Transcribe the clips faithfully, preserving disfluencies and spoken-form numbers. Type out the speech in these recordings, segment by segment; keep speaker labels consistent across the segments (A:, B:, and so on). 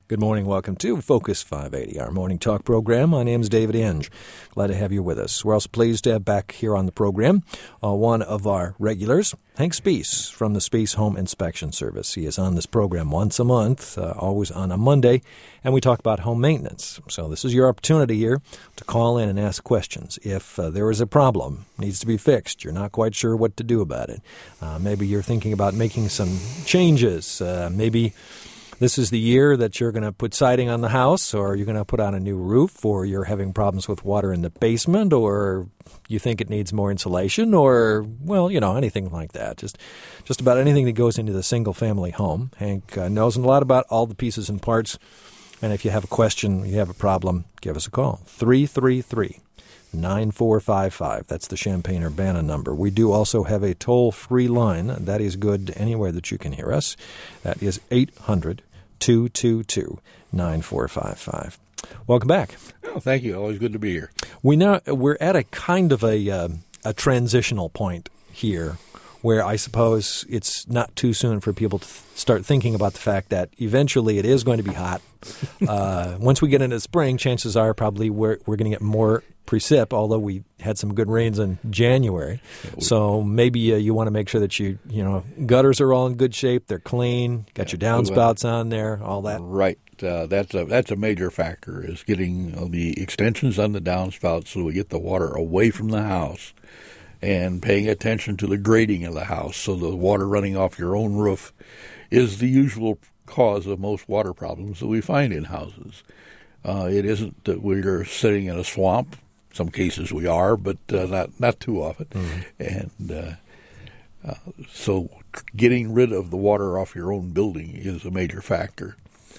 A: Good morning. Welcome to Focus five eighty, our morning talk program. My name is David Inge. Glad to have you with us. We're also pleased to have back here on the program uh, one of our regulars, Hank Spees from the Spees Home Inspection Service. He is on this program once a month, uh, always on a Monday, and we talk about home maintenance. So this is your opportunity here to call in and ask questions. If uh, there is a problem, needs to be fixed, you're not quite sure what to do about it. Uh, maybe you're thinking about making some changes. Uh, maybe this is the year that you're going to put siding on the house, or you're going to put on a new roof, or you're having problems with water in the basement, or you think it needs more insulation, or, well, you know, anything like that. Just just about anything that goes into the single-family home. Hank uh, knows a lot about all the pieces and parts, and if you have a question, you have a problem, give us a call. three three three, nine four five five. That's the Champaign-Urbana number. We do also have a toll-free line. That is good anywhere that you can hear us. That is eight hundred, two two two, nine four five five. Welcome back.
B: Oh, thank you. Always good to be here.
A: We now we're at a kind of a uh, a transitional point here, where I suppose it's not too soon for people to th- start thinking about the fact that eventually it is going to be hot. Uh, once we get into spring, chances are probably we're we're going to get more precip, although we had some good rains in January. So maybe uh, you want to make sure that you, you know, gutters are all in good shape, they're clean, got your downspouts on there, all that.
B: Right. Uh, that's a that's a major factor, is getting uh, the extensions on the downspouts so we get the water away from the house, and paying attention to the grading of the house so the water running off your own roof is the usual cause of most water problems that we find in houses. Uh, it isn't that we're sitting in a swamp. Some cases we are, but uh, not not too often. Mm-hmm. And uh, uh, so getting rid of the water off your own building is a major factor.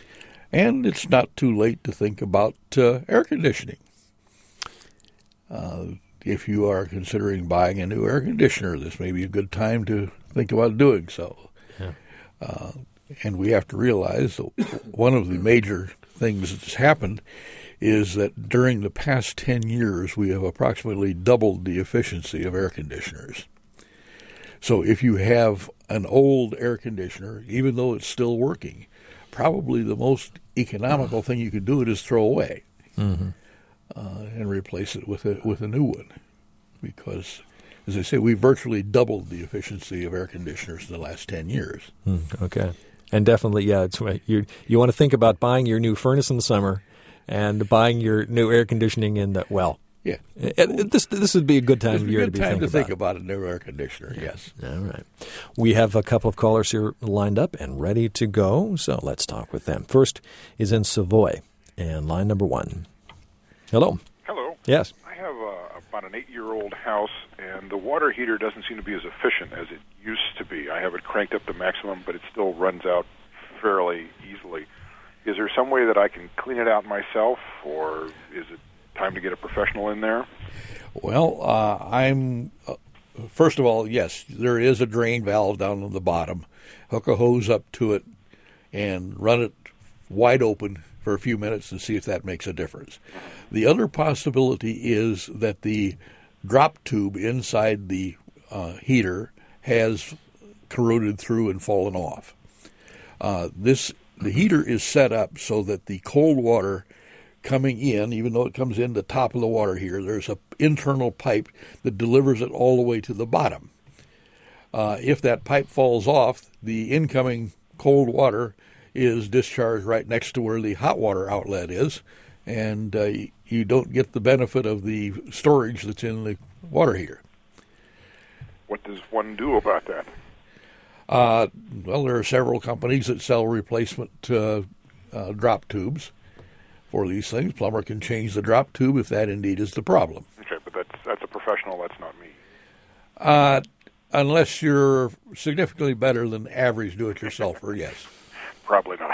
B: And it's not too late to think about uh, air conditioning. Uh, if you are considering buying a new air conditioner, this may be a good time to think about doing so. Yeah. Uh, and we have to realize that one of the major things that's happened is that during the past ten years, we have approximately doubled the efficiency of air conditioners. So if you have an old air conditioner, even though it's still working, probably the most economical thing you could do it is throw away mm-hmm. uh, and replace it with a, with a new one. Because, as I say, we virtually doubled the efficiency of air conditioners in the last ten years.
A: Mm, okay. And definitely, yeah, it's you you want to think about buying your new furnace in the summer and buying your new air conditioning in the, well,
B: yeah.
A: It, it, this this would be a good time of year to be thinking about.
B: It's a good time to think about a new air conditioner, yes.
A: All right. We have a couple of callers here lined up and ready to go, so let's talk with them. First is in Savoy, and line number one. Hello.
C: Hello.
A: Yes.
C: I have uh, about an eight-year-old house, and the water heater doesn't seem to be as efficient as it used to be. I have it cranked up to maximum, but it still runs out fairly easily. Is there some way that I can clean it out myself, or is it time to get a professional in there?
B: Well, uh, I'm, uh, first of all, yes, there is a drain valve down on the bottom. Hook a hose up to it and run it wide open for a few minutes and see if that makes a difference. The other possibility is that the drop tube inside the uh, heater has corroded through and fallen off. Uh, this the heater is set up so that the cold water coming in, even though it comes in the top of the water heater, there's an internal pipe that delivers it all the way to the bottom. Uh, if that pipe falls off, the incoming cold water is discharged right next to where the hot water outlet is, and uh, you don't get the benefit of the storage that's in the water heater.
C: What does one do about that?
B: Uh, well, there are several companies that sell replacement uh, uh, drop tubes for these things. Plumber can change the drop tube if that indeed is the problem.
C: Okay, but that's that's a professional. That's not me.
B: Uh, unless you're significantly better than average do-it-yourselfer, yes.
C: Probably not.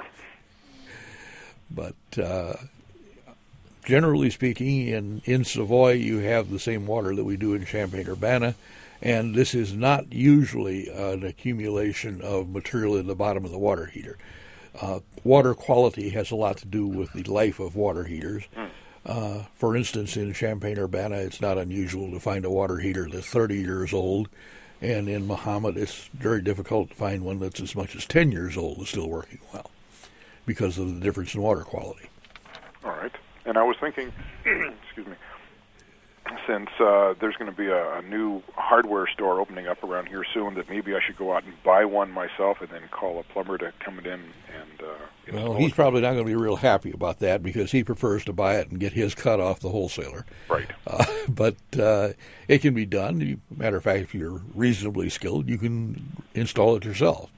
B: But uh, generally speaking, in, in Savoy, you have the same water that we do in Champaign-Urbana, and this is not usually an accumulation of material in the bottom of the water heater. Uh, water quality has a lot to do with the life of water heaters. Mm. Uh, for instance, in Champaign-Urbana, it's not unusual to find a water heater that's thirty years old, and in Mahomet, it's very difficult to find one that's as much as ten years old and still working well. because of the difference in water quality.
C: All right. And I was thinking, excuse me, since uh, there's going to be a, a new hardware store opening up around here soon, that maybe I should go out and buy one myself and then call a plumber to come in and uh, install
B: Well, he's
C: it.
B: probably not going to be real happy about that because he prefers to buy it and get his cut off the wholesaler.
C: Right.
B: Uh, but uh, it can be done. You, matter of fact, if you're reasonably skilled, you can install it yourself.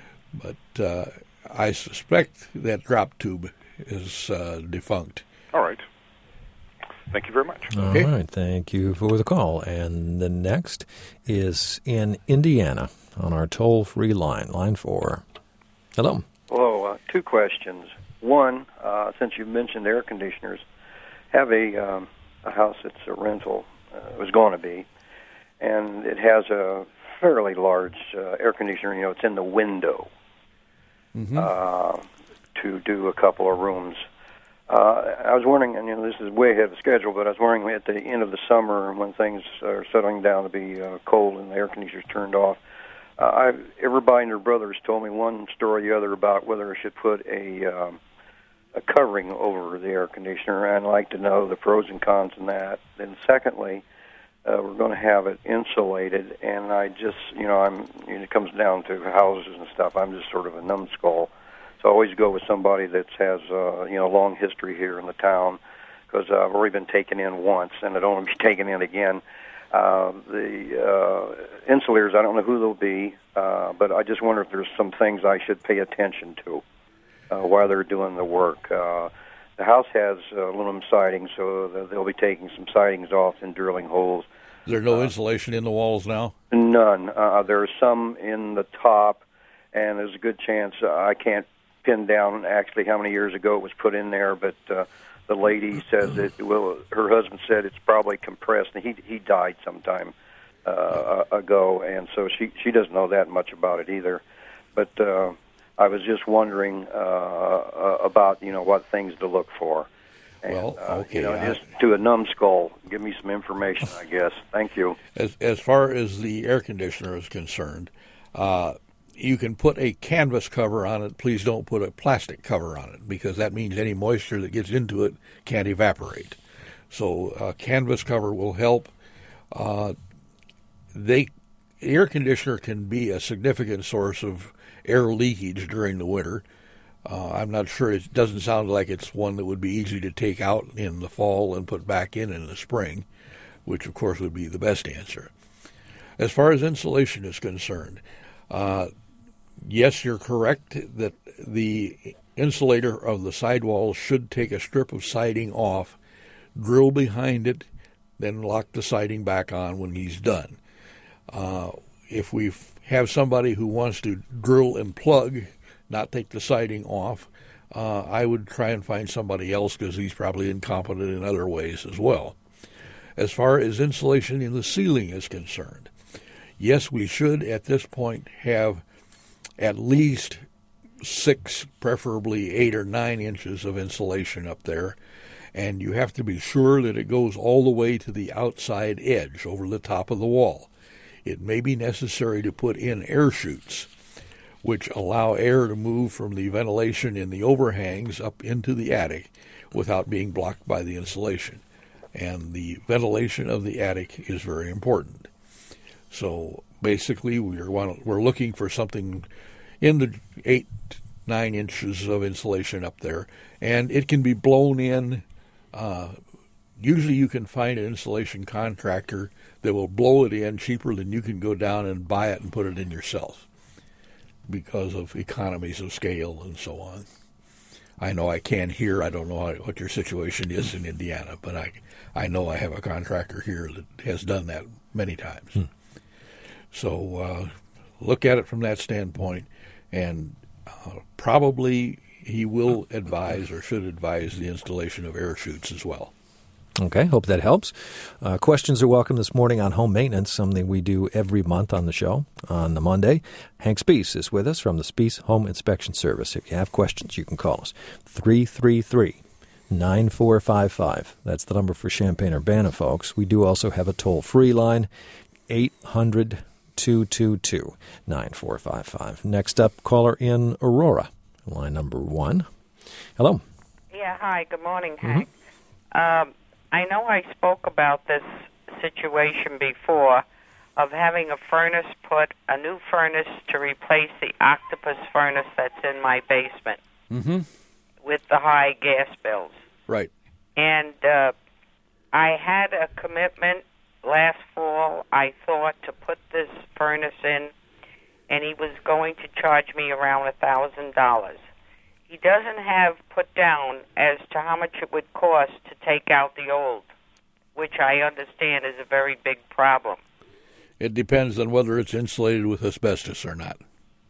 B: But uh, I suspect that drop tube is uh, defunct.
C: All right. Thank you very much.
B: Okay.
A: All right, thank you for the call. And the next is in Indiana on our toll-free line, line four. Hello.
D: Hello. Uh, two questions. One, uh, since you mentioned air conditioners, have a um, a house that's a rental, uh, was going to be, and it has a fairly large uh, air conditioner. You know, it's in the window
B: Mm-hmm.
D: uh, to do a couple of rooms. Uh, I was wondering, and you know, this is way ahead of schedule, but I was wondering at the end of the summer when things are settling down to be uh, cold and the air conditioner's turned off, uh, I've, everybody and their brothers told me one story or the other about whether I should put a, um, a covering over the air conditioner, and I'd like to know the pros and cons in that. Then secondly, uh, we're going to have it insulated, and I just, you know, I'm, you know, it comes down to houses and stuff, I'm just sort of a numbskull. So I always go with somebody that has, uh, you know, a long history here in the town, because uh, I've already been taken in once, and I don't want to be taken in again. Uh, the uh, insulators, I don't know who they'll be, uh, but I just wonder if there's some things I should pay attention to uh, while they're doing the work. Uh, the house has uh, aluminum siding, so they'll be taking some sidings off and drilling holes.
B: Is there no
D: uh,
B: insulation in the walls now?
D: None. Uh, there's some in the top, and there's a good chance uh, I can't pin down actually how many years ago it was put in there, but uh, the lady says it. Well, her husband said it's probably compressed, and he he died sometime uh, ago, and so she she doesn't know that much about it either. But uh, I was just wondering uh, uh, about you know what things to look for. And,
B: Well, okay,
D: uh, you know,
B: I-
D: just to a numbskull, give me some information, I guess. Thank you.
B: As as far as the air conditioner is concerned, uh, you can put a canvas cover on it. Please don't put a plastic cover on it, because that means any moisture that gets into it can't evaporate. So a canvas cover will help. Uh, they air conditioner can be a significant source of air leakage during the winter. Uh, I'm not sure. It doesn't sound like it's one that would be easy to take out in the fall and put back in in the spring, which of course would be the best answer. As far as insulation is concerned, uh, yes, you're correct that the insulator of the sidewalls should take a strip of siding off, drill behind it, then lock the siding back on when he's done. Uh, if we have somebody who wants to drill and plug, not take the siding off, uh, I would try and find somebody else, because he's probably incompetent in other ways as well. As far as insulation in the ceiling is concerned, yes, we should at this point have at least six, preferably eight or nine inches of insulation up there, and you have to be sure that it goes all the way to the outside edge over the top of the wall. It may be necessary to put in air chutes, which allow air to move from the ventilation in the overhangs up into the attic without being blocked by the insulation. And the ventilation of the attic is very important. So basically, we're we're looking for something in the eight, nine inches of insulation up there, and it can be blown in. Uh, usually, you can find an insulation contractor that will blow it in cheaper than you can go down and buy it and put it in yourself, because of economies of scale and so on. I know I can't hear. I don't know how, what your situation is in Indiana, but I, I know I have a contractor here that has done that many times. Hmm. So uh, look at it from that standpoint, and uh, probably he will advise or should advise the installation of air chutes as well.
A: Okay, hope that helps. Uh, questions are welcome this morning on home maintenance, something we do every month on the show on the Monday. Hank Spees is with us from the Spees Home Inspection Service. If you have questions, you can call us, three three three, nine four five five. That's the number for Champaign-Urbana, folks. We do also have a toll-free line, eight hundred, two two two, nine four five five. Next up, caller in Aurora. line number one. Hello.
E: Yeah, hi. Good morning, Hank. Mm-hmm. Um, I know I spoke about this situation before of having a furnace put, a new furnace to replace the octopus furnace that's in my basement
B: mm-hmm.
E: with the high gas bills.
B: Right.
E: And uh, I had a commitment last fall, I thought, to put this furnace in, and he was going to charge me around a thousand dollars. He doesn't have put down as to how much it would cost to take out the old, which I understand is a very big problem.
B: It depends on whether it's insulated with asbestos or not.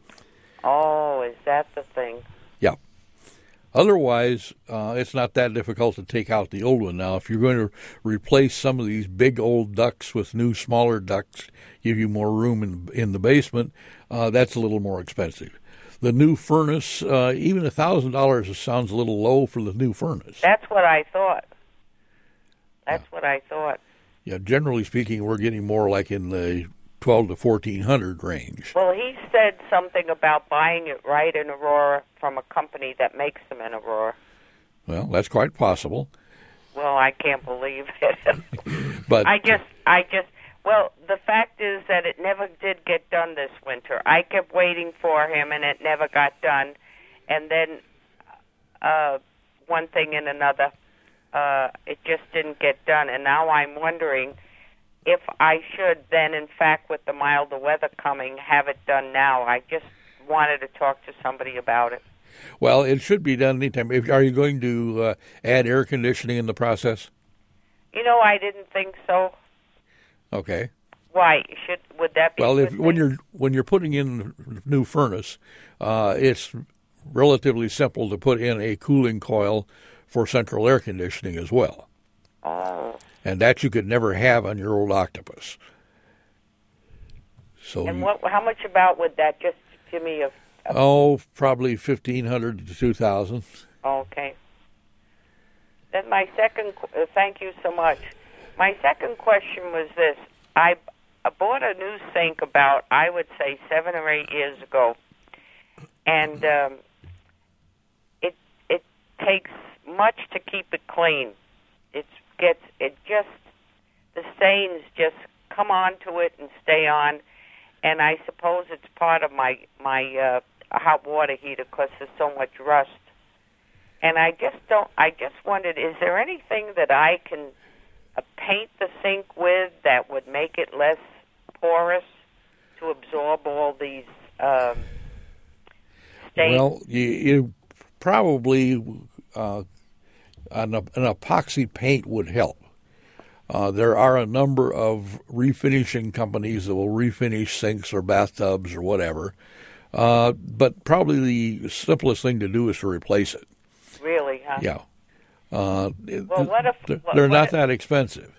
E: Oh, is that the thing?
B: Yeah. Otherwise, uh, it's not that difficult to take out the old one. Now, if you're going to replace some of these big old ducts with new smaller ducts, give you more room in, in the basement, uh, that's a little more expensive. The new furnace, uh, even one thousand dollars sounds a little low for the new furnace.
E: That's what I thought. That's yeah. what I thought.
B: Yeah, generally speaking, we're getting more like in the twelve to fourteen hundred range.
E: Well, he said something about buying it right in Aurora from a company that makes them in Aurora.
B: Well, that's quite possible.
E: Well, I can't believe it.
B: But
E: I just, I just, well, the fact is that it never did get done this winter. I kept waiting for him, and it never got done. And then uh, one thing and another, uh, it just didn't get done. And now I'm wondering if I should then, in fact, with the milder weather coming, have it done now. I just wanted to talk to somebody about it.
B: Well, it should be done anytime. If, are you going to uh, add air conditioning in the process?
E: You know, I didn't think so.
B: Okay.
E: Why should would that be?
B: Well,
E: a
B: if
E: good
B: when
E: thing?
B: you're when you're putting in a new furnace, uh, it's relatively simple to put in a cooling coil for central air conditioning as well.
E: Oh.
B: And that you could never have on your old Octopus. So.
E: And
B: you,
E: what? How much about would that? Just give me a. a
B: oh, probably fifteen hundred to two thousand.
E: Okay. Then my second. Uh, thank you so much. My second question was this. I bought a new sink about, I would say, seven or eight years ago. And um, it it takes much to keep it clean. It gets, it just, the stains just come onto it and stay on. And I suppose it's part of my, my uh, hot water heater because there's so much rust. And I just don't, I just wondered, is there anything that I can Uh, paint the sink with that would make it less porous to absorb all these um, stains?
B: Well, you, you probably uh, an, an epoxy paint would help. Uh, there are a number of refinishing companies that will refinish sinks or bathtubs or whatever, uh, but probably the simplest thing to do is to replace it.
E: Really, huh?
B: Yeah. Uh,
E: well, what if,
B: they're
E: what,
B: not
E: if,
B: that expensive.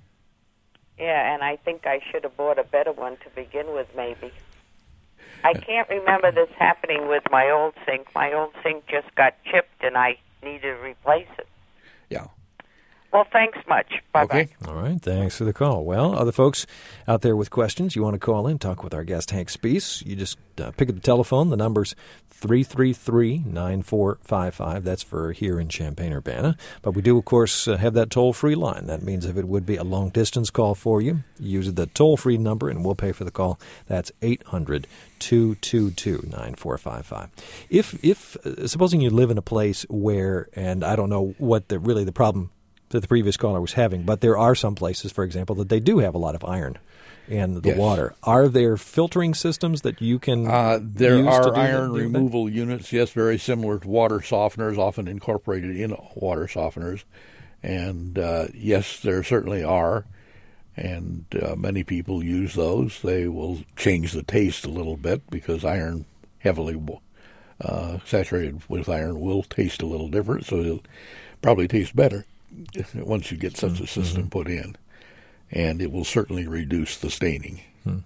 E: Yeah, and I think I should have bought a better one to begin with, maybe. I can't remember this happening with my old sink. My old sink just got chipped, and I needed to replace it.
B: Yeah.
E: Well, thanks much. Bye-bye.
B: Okay.
A: All right. Thanks for the call. Well, other folks out there with questions, you want to call in, talk with our guest, Hank Spees, you just uh, pick up the telephone. The number's three three three, nine four five five. That's for here in Champaign-Urbana. But we do, of course, uh, have that toll-free line. That means if it would be a long-distance call for you, use the toll-free number, and we'll pay for the call. That's eight hundred, two two two, nine four five five. If, if uh, supposing you live in a place where, and I don't know what the really the problem that the previous caller was having, but there are some places, for example, that they do have a lot of iron in the
B: yes.
A: water. Are there filtering systems that you can
B: uh, there
A: use
B: are
A: to do
B: iron
A: that, do
B: removal
A: that?
B: units, yes, very similar to water softeners, often incorporated in water softeners. And, uh, yes, there certainly are. And uh, many people use those. They will change the taste a little bit because iron, heavily uh, saturated with iron, will taste a little different. So it'll probably taste better once you get such a system mm-hmm. put in, and it will certainly reduce the staining. Hmm.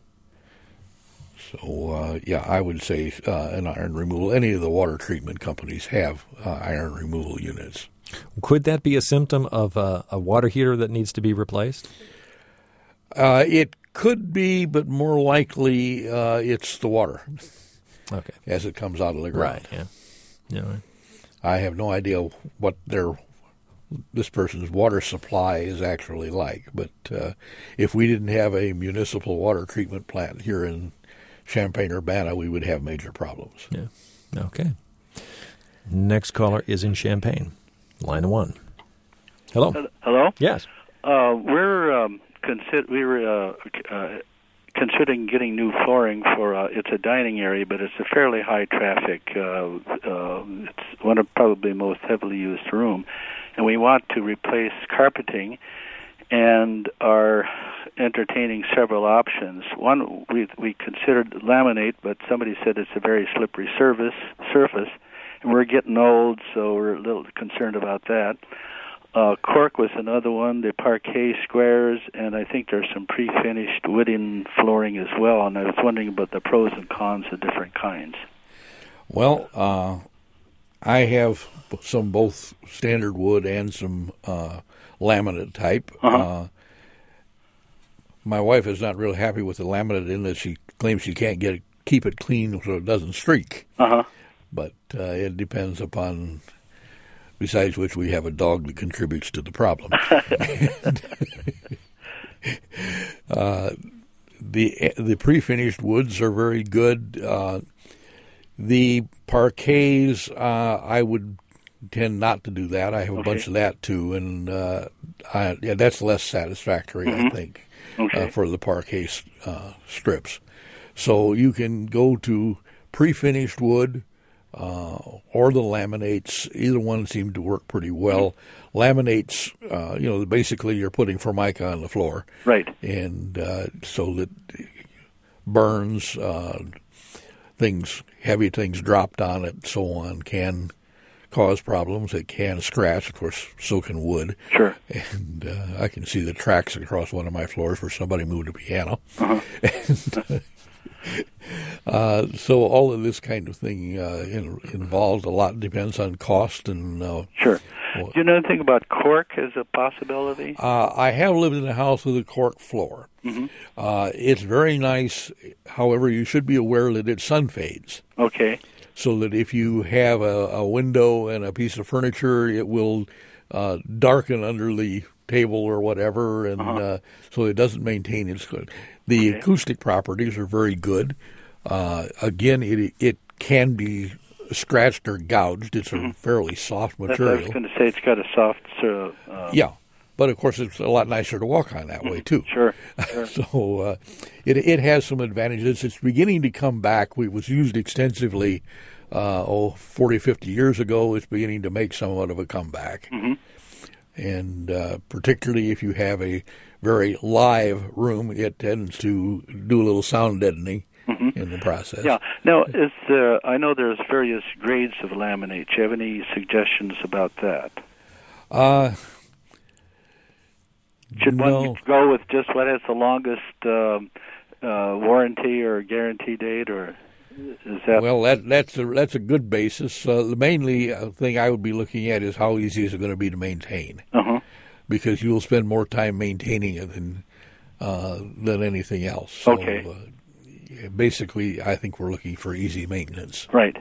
B: So, uh, yeah, I would say uh, an iron removal. Any of the water treatment companies have uh, iron removal units.
A: Could that be a symptom of uh, a water heater that needs to be replaced?
B: Uh, it could be, but more likely uh, it's the water.
A: Okay,
B: as it comes out of the ground.
A: Right. Yeah. Yeah. Right.
B: I have no idea what their this person's water supply is actually like. But uh, if we didn't have a municipal water treatment plant here in Champaign-Urbana, we would have major problems.
A: Yeah. Okay. Next caller is in Champaign. Line one. Hello.
F: Hello?
A: Yes.
F: Uh, we're um, consider we were uh, uh, considering getting new flooring for uh, it's a dining area, but it's a fairly high traffic. Uh, uh, it's one of probably the most heavily used room, and we want to replace carpeting, and are entertaining several options. One we we considered laminate, but somebody said it's a very slippery surface surface, and we're getting old, so we're a little concerned about that. Uh, cork was another one, the parquet squares, and I think there's some pre-finished wooden flooring as well, and I was wondering about the pros and cons of different kinds.
B: Well, uh, I have some both standard wood and some uh, laminate type.
F: Uh-huh.
B: Uh, my wife is not real happy with the laminate in that she claims she can't get it, keep it clean so it doesn't streak.
F: Uh-huh.
B: But uh, it depends upon... Besides which, we have a dog that contributes to the problem. and, uh, the the pre-finished woods are very good. Uh, the parquets, uh, I would tend not to do that. I have a
F: okay.
B: bunch of that too, and uh, I, yeah, that's less satisfactory,
F: mm-hmm.
B: I think,
F: okay.
B: uh, for the parquet uh, strips. So you can go to pre-finished wood. Uh, or the laminates, either one seemed to work pretty well. Mm-hmm. Laminates, uh, you know, basically you're putting Formica on the floor.
F: Right.
B: And uh, so that burns, uh, things, heavy things dropped on it, so on, can cause problems. It can scratch, of course, so can wood.
F: Sure.
B: And uh, I can see the tracks across one of my floors where somebody moved a piano.
F: Uh-huh.
B: and, Uh, so all of this kind of thing uh, in, involved a lot. Depends on cost and. Uh,
F: sure.
B: Well,
F: Do you know anything about cork as a possibility?
B: Uh, I have lived in a house with a cork floor.
F: Mm-hmm.
B: Uh, it's very nice. However, you should be aware that it sun fades.
F: Okay.
B: So that if you have a, a window and a piece of furniture, it will uh, darken under the table or whatever, and uh-huh. uh, so it doesn't maintain its good. The okay. acoustic properties are very good. Uh, again, it it can be scratched or gouged. It's
F: mm-hmm.
B: a fairly soft material.
F: That's, I was going to say it's got a soft uh, uh,
B: yeah, but of course it's a lot nicer to walk on that mm-hmm. way too.
F: Sure. sure.
B: so uh, it it has some advantages. It's beginning to come back. It was used extensively uh, oh forty, fifty years ago. It's beginning to make somewhat of a comeback.
F: Mm-hmm.
B: And uh, particularly if you have a very live room, it tends to do a little sound deadening mm-hmm. in the process.
F: Yeah. Now, is there, I know there's various grades of laminate. Do you have any suggestions about that?
B: Uh,
F: Should
B: no.
F: one go with just what has the longest um, uh, warranty or guarantee date, or is that?
B: Well, that that's a that's a good basis. Uh, the mainly uh, thing I would be looking at is how easy is it going to be to maintain,
F: uh-huh.
B: because you will spend more time maintaining it than uh, than anything else. So,
F: okay.
B: Uh, basically, I think we're looking for easy maintenance.
F: Right.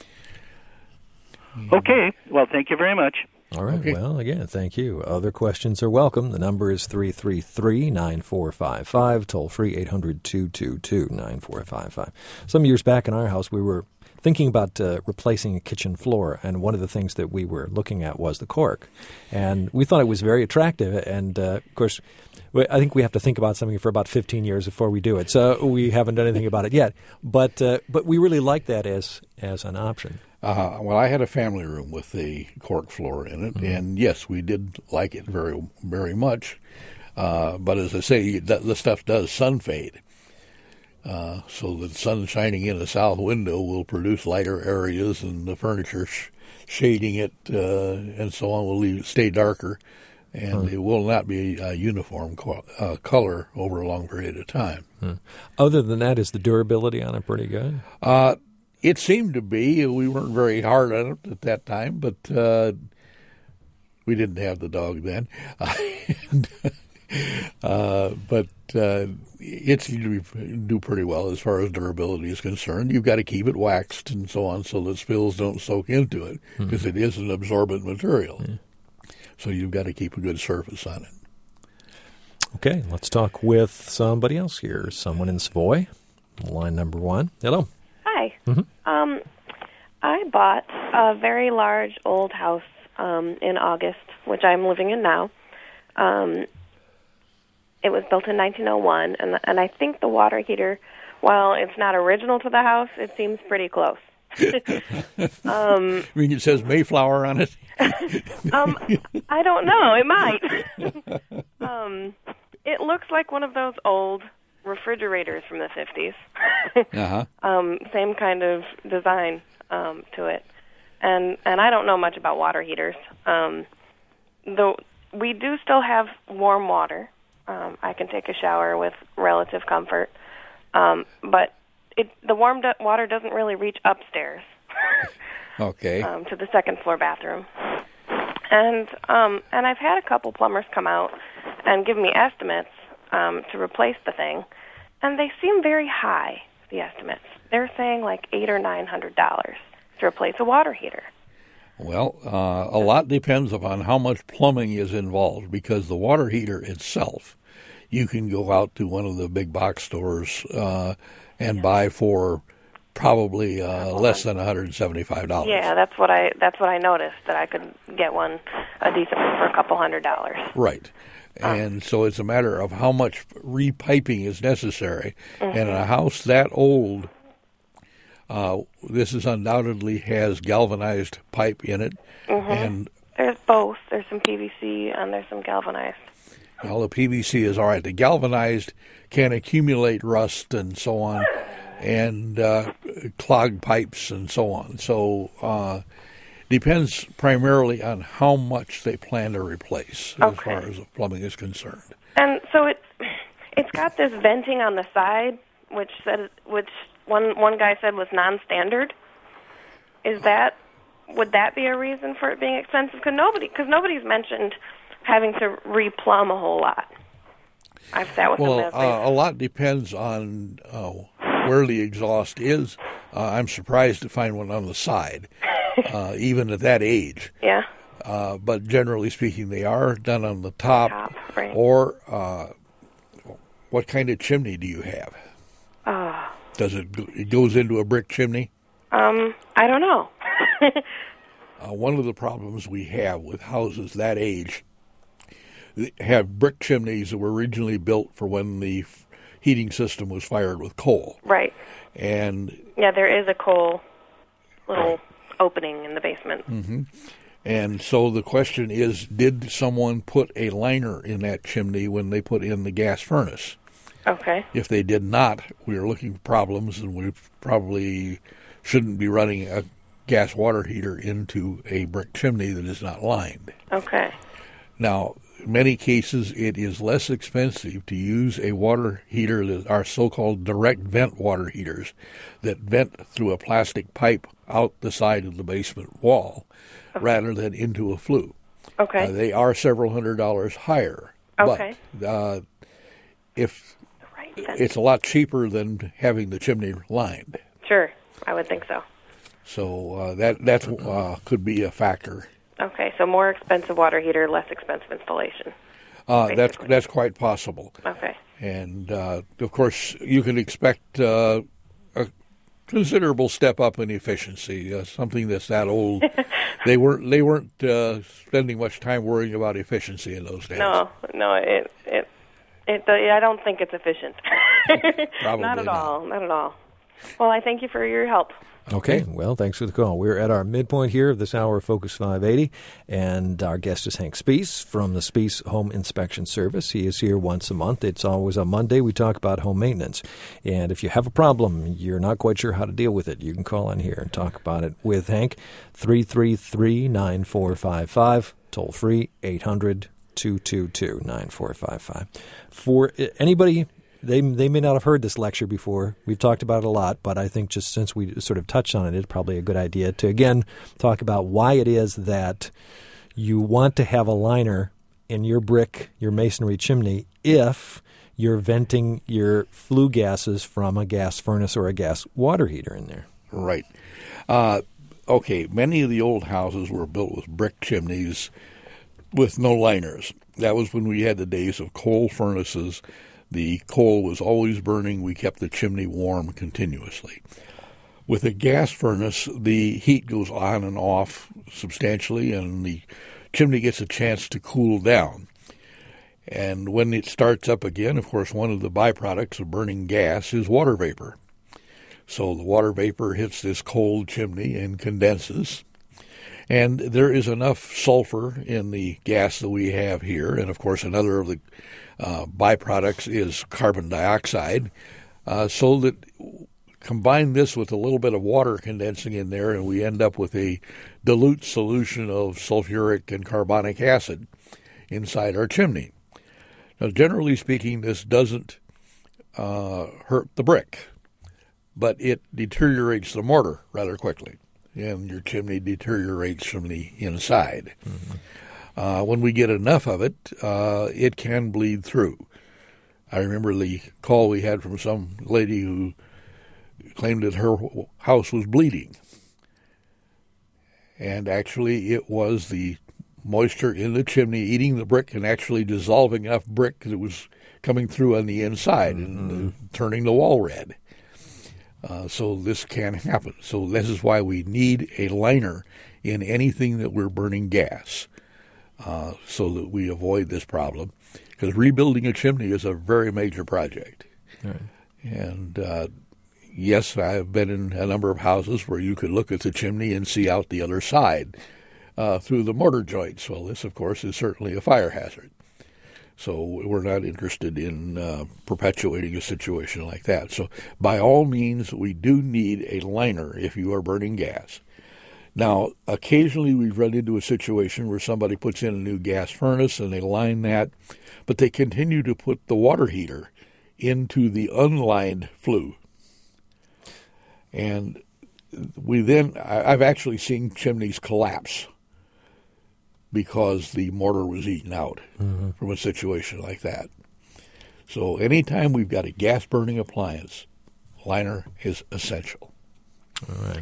F: Yeah. Okay. Well, thank you very much.
A: All right.
B: Okay.
A: Well, again, thank you. Other questions are welcome. The number is three three three, nine four five five, toll free eight hundred, two two two, nine four five five. Some years back in our house, we were thinking about uh, replacing a kitchen floor, and one of the things that we were looking at was the cork. And we thought it was very attractive, and, uh, of course, I think we have to think about something for about fifteen years before we do it. So we haven't done anything about it yet. But uh, but we really like that as as an option.
B: Uh, well, I had a family room with a cork floor in it, mm-hmm. and yes, we did like it very, very much. Uh, but as I say, the, the stuff does sun fade. Uh, so the sun shining in the south window will produce lighter areas, and the furniture sh- shading it uh, and so on will leave, stay darker, and hmm. it will not be a uniform co- uh, color over a long period of time.
A: Hmm. Other than that, is the durability on it pretty good?
B: Uh, it seemed to be. We weren't very hard on it at that time, but uh, we didn't have the dog then. and, uh, but uh, it seems to do pretty well as far as durability is concerned. You've got to keep it waxed and so on so that spills don't soak into it because mm-hmm. it is an absorbent material. Yeah. So you've got to keep a good surface on it.
A: Okay, let's talk with somebody else here. Someone in Savoy, line number one. Hello.
G: Hi.
A: Mm-hmm.
G: Um, I bought a very large old house um, in August, which I'm living in now. Um, it was built in nineteen oh one, and and I think the water heater, while it's not original to the house, it seems pretty close. um,
B: I mean, it says Mayflower on it.
G: um, I don't know. It might. um, it looks like one of those old refrigerators from the fifties.
B: uh-huh.
G: Um, same kind of design um, to it, and and I don't know much about water heaters. Um, though we do still have warm water. Um, I can take a shower with relative comfort, um, but it, the warm do- water doesn't really reach upstairs.
B: Okay.
G: Um, to the second floor bathroom, and um, and I've had a couple plumbers come out and give me estimates um, to replace the thing, and they seem very high. The estimates they're saying like eight or nine hundred dollars to replace a water heater.
B: Well, uh, a lot depends upon how much plumbing is involved, because the water heater itself, you can go out to one of the big box stores uh, and yeah. buy for probably uh, less than one hundred seventy-five dollars.
G: Yeah, that's what I that's what I noticed, that I could get one, a decent one, for a couple hundred dollars.
B: Right. And so it's a matter of how much repiping is necessary. Mm-hmm. And in a house that old, uh, this is undoubtedly has galvanized pipe in it.
G: Mm-hmm.
B: And
G: there's both. There's some P V C and there's some galvanized.
B: Well, the P V C is all right. The galvanized can accumulate rust and so on, and uh, clog pipes and so on. So uh depends primarily on how much they plan to replace as
G: okay.
B: far as the plumbing is concerned.
G: And so it it's got this venting on the side, which said which one one guy said was non-standard. Is that would that be a reason for it being expensive? Because nobody because nobody's mentioned having to replumb a whole lot. I've sat with
B: well,
G: them.
B: Well, uh, a lot depends on uh, where the exhaust is. Uh, I'm surprised to find one on the side. Uh, even at that age.
G: Yeah.
B: Uh, but generally speaking, they are done on the top.
G: top right.
B: Or uh, what kind of chimney do you have?
G: Uh,
B: Does it, it goes into a brick chimney?
G: Um, I don't know.
B: uh, one of the problems we have with houses that age have brick chimneys that were originally built for when the heating system was fired with coal.
G: Right.
B: And
G: yeah, there is a coal little... Right. opening in the basement.
B: Mm-hmm. And so the question is, did someone put a liner in that chimney when they put in the gas furnace?
G: Okay.
B: If they did not, we are looking for problems, and we probably shouldn't be running a gas water heater into a brick chimney that is not lined.
G: Okay.
B: Now, in many cases, it is less expensive to use a water heater that are so-called direct vent water heaters that vent through a plastic pipe out the side of the basement wall okay. rather than into a flue.
G: Okay.
B: Uh, they are several hundred dollars higher.
G: Okay.
B: But uh, if
G: right,
B: it's a lot cheaper than having the chimney lined.
G: Sure, I would think so.
B: So uh, that that uh, could be a factor.
G: Okay, so more expensive water heater, less expensive installation.
B: Uh, that's that's quite possible.
G: Okay.
B: And uh, of course, you can expect uh, a considerable step up in efficiency. Uh, something that's that old, they weren't they weren't uh, spending much time worrying about efficiency in those days.
G: No, no, it it it. Uh, I don't think it's efficient.
B: Probably
G: not at
B: not.
G: all. Not at all. Well, I thank you for your help.
A: Okay, well, thanks for the call. We're at our midpoint here of this hour of Focus five eighty, and our guest is Hank Spees from the Spees Home Inspection Service. He is here once a month. It's always on Monday. We talk about home maintenance. And if you have a problem, you're not quite sure how to deal with it, you can call in here and talk about it with Hank. three three three, nine four five five, toll free, eight hundred, two two two, nine four five five. For anybody... They they may not have heard this lecture before. We've talked about it a lot, but I think just since we sort of touched on it, it's probably a good idea to, again, talk about why it is that you want to have a liner in your brick, your masonry chimney, if you're venting your flue gases from a gas furnace or a gas water heater in there.
B: Right. Uh, okay, many of the old houses were built with brick chimneys with no liners. That was when we had the days of coal furnaces. The coal was always burning. We kept the chimney warm continuously. With a gas furnace, the heat goes on and off substantially, and the chimney gets a chance to cool down. And when it starts up again, of course, one of the byproducts of burning gas is water vapor. So the water vapor hits this cold chimney and condenses. And there is enough sulfur in the gas that we have here, and of course another of the uh, byproducts is carbon dioxide, uh, so that combine this with a little bit of water condensing in there, and we end up with a dilute solution of sulfuric and carbonic acid inside our chimney. Now, generally speaking, this doesn't uh, hurt the brick, but it deteriorates the mortar rather quickly, and your chimney deteriorates from the inside. Mm-hmm. Uh, when we get enough of it, uh, it can bleed through. I remember the call we had from some lady who claimed that her house was bleeding. And actually it was the moisture in the chimney eating the brick and actually dissolving enough brick that it was coming through on the inside mm-hmm. and uh, turning the wall red. Uh, so this can happen. So this is why we need a liner in anything that we're burning gas, uh, so that we avoid this problem. Because rebuilding a chimney is a very major project. Right. And uh, yes, I've been in a number of houses where you could look at the chimney and see out the other side uh, through the mortar joints. Well, this, of course, is certainly a fire hazard. So we're not interested in uh, perpetuating a situation like that. So by all means, we do need a liner if you are burning gas. Now, occasionally we've run into a situation where somebody puts in a new gas furnace and they line that, but they continue to put the water heater into the unlined flue. And we then, I've actually seen chimneys collapse because the mortar was eaten out mm-hmm. from a situation like that. So anytime we've got a gas-burning appliance, liner is essential.
A: All right.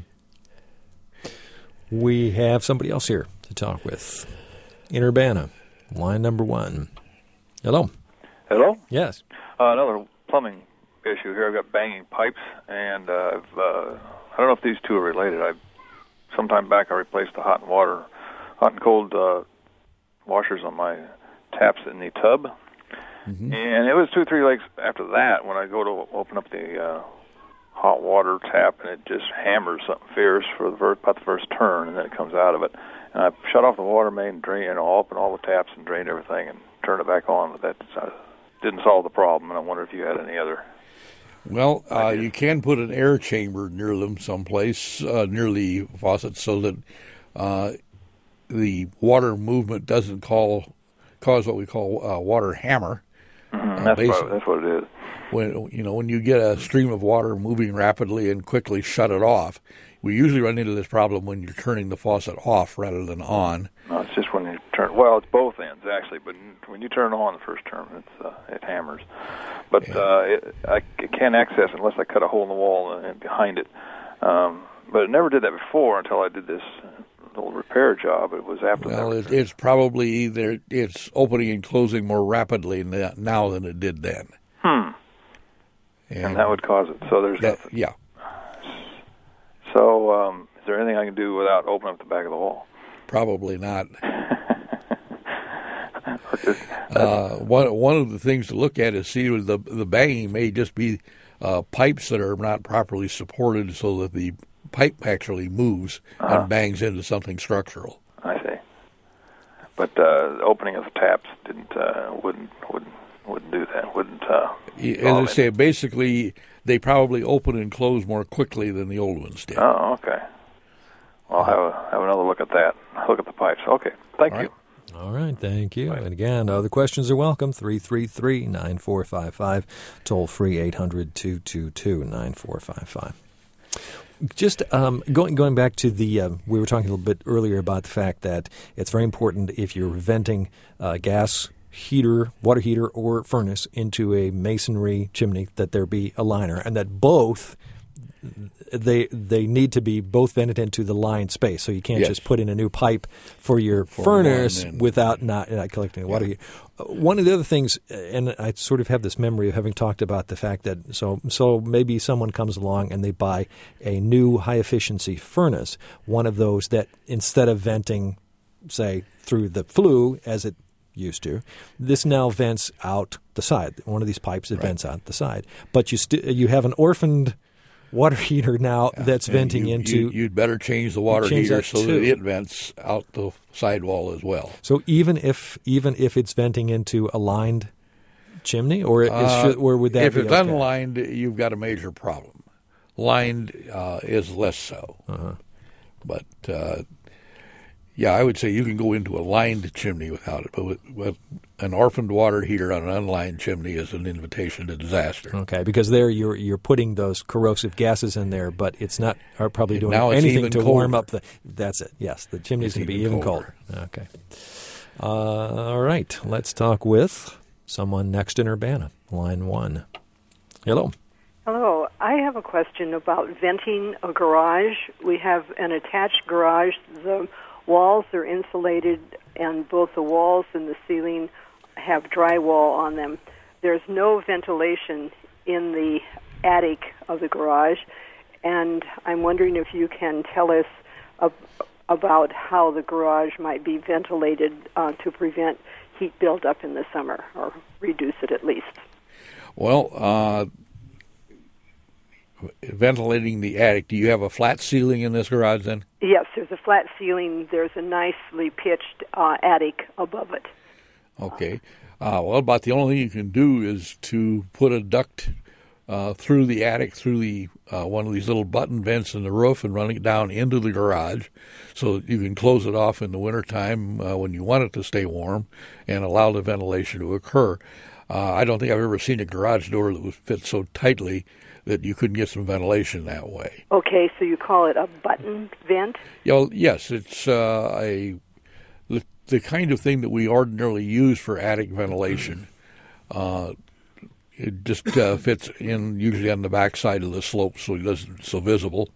A: We have somebody else here to talk with. In Urbana, line number one. Hello.
H: Hello?
A: Yes.
H: Uh, another plumbing issue here. I've got banging pipes, and uh, I've, uh, I don't know if these two are related. I sometime back I replaced the hot and water, hot and cold uh, washers on my taps in the tub, mm-hmm. and it was two or three legs after that when I go to open up the uh, hot water tap, and it just hammers something fierce for the first, about the first turn, and then it comes out of it. And I shut off the water main, drain, and I'll open all the taps and drain everything and turn it back on, but that uh, didn't solve the problem, and I wonder if you had any other.
B: Well, uh, you can put an air chamber near them someplace, uh, near the faucet, so that uh, the water movement doesn't call, cause what we call uh, water hammer.
H: Mm-hmm. That's, uh, what, that's what it is.
B: When you know when you get a stream of water moving rapidly and quickly shut it off, we usually run into this problem when you're turning the faucet off rather than on.
H: No, it's just when you turn. Well, it's both ends actually, but when you turn it on the first term, it's uh, it hammers. But yeah. uh, it, I it can't access unless I cut a hole in the wall and behind it. Um, but it never did that before until I did this little repair job. It was after
B: well,
H: that.
B: Well, it, it's probably either it's opening and closing more rapidly now than it did then.
H: Hmm. And, and that would cause it. So there's
B: that,
H: nothing.
B: Yeah.
H: So um, is there anything I can do without opening up the back of the wall?
B: Probably not. uh, one one of the things to look at is see the the banging may just be uh, pipes that are not properly supported, so that the pipe actually moves uh-huh. and bangs into something structural.
H: I see. But uh, the opening of the taps didn't uh, wouldn't wouldn't. Wouldn't do that. Wouldn't. Uh,
B: As I say, basically, they probably open and close more quickly than the old ones did.
H: Oh, okay. I'll have a, have another look at that. Look at the pipes. Okay. Thank
A: All
H: you.
A: Right. All right. Thank you. Right. And again, other questions are welcome. three three three, nine four five five. Toll free eight hundred, two two two, nine four five five. Just um, going going back to the, uh, we were talking a little bit earlier about the fact that it's very important if you're venting uh, gas heater, water heater, or furnace into a masonry chimney that there be a liner, and that both they they need to be both vented into the lined space. So you can't
B: yes.
A: just put in a new pipe for your for furnace without not, not collecting the water. Yeah. One of the other things, and I sort of have this memory of having talked about the fact that so so maybe someone comes along and they buy a new high-efficiency furnace, one of those that instead of venting, say, through the flue as it used to, this now vents out the side. One of these pipes that right. vents out the side. But you st- you have an orphaned water heater now yeah. that's and venting
B: you,
A: into...
B: You, you'd better change the water
A: change
B: heater
A: that
B: so
A: too.
B: that it vents out the sidewall as well.
A: So even if even if it's venting into a lined chimney, or is,
B: uh,
A: or would that
B: if
A: be
B: it's
A: okay?
B: unlined, you've got a major problem. Lined uh, is less so.
A: Uh-huh.
B: But, uh, yeah, I would say you can go into a lined chimney without it, but with, with an orphaned water heater on an unlined chimney is an invitation to disaster.
A: Okay, because there you're you're putting those corrosive gases in there, but it's not are probably doing
B: now it's
A: anything
B: even
A: to
B: colder.
A: warm up the. That's it. Yes, the chimney's going to be even
B: colder.
A: colder. Okay. Uh, all right, let's talk with someone next in Urbana, line one. Hello.
I: Hello. I have a question about venting a garage. We have an attached garage. The walls are insulated, and both the walls and the ceiling have drywall on them. There's no ventilation in the attic of the garage, and I'm wondering if you can tell us ab- about how the garage might be ventilated uh, to prevent heat buildup in the summer, or reduce it at least.
B: Well, uh, ventilating the attic, do you have a flat ceiling in this garage then?
I: Yes, there's a flat ceiling. There's a nicely pitched uh, attic above it.
B: Okay. Uh, well, about the only thing you can do is to put a duct uh, through the attic, through the uh, one of these little button vents in the roof, and run it down into the garage so that you can close it off in the wintertime uh, when you want it to stay warm and allow the ventilation to occur. Uh, I don't think I've ever seen a garage door that would fit so tightly that you couldn't get some ventilation that way.
I: Okay, so you call it a button vent?
B: Yeah, well, yes, it's uh, a the, the kind of thing that we ordinarily use for attic ventilation. Uh, it just uh, fits in usually on the back side of the slope, so it isn't so visible,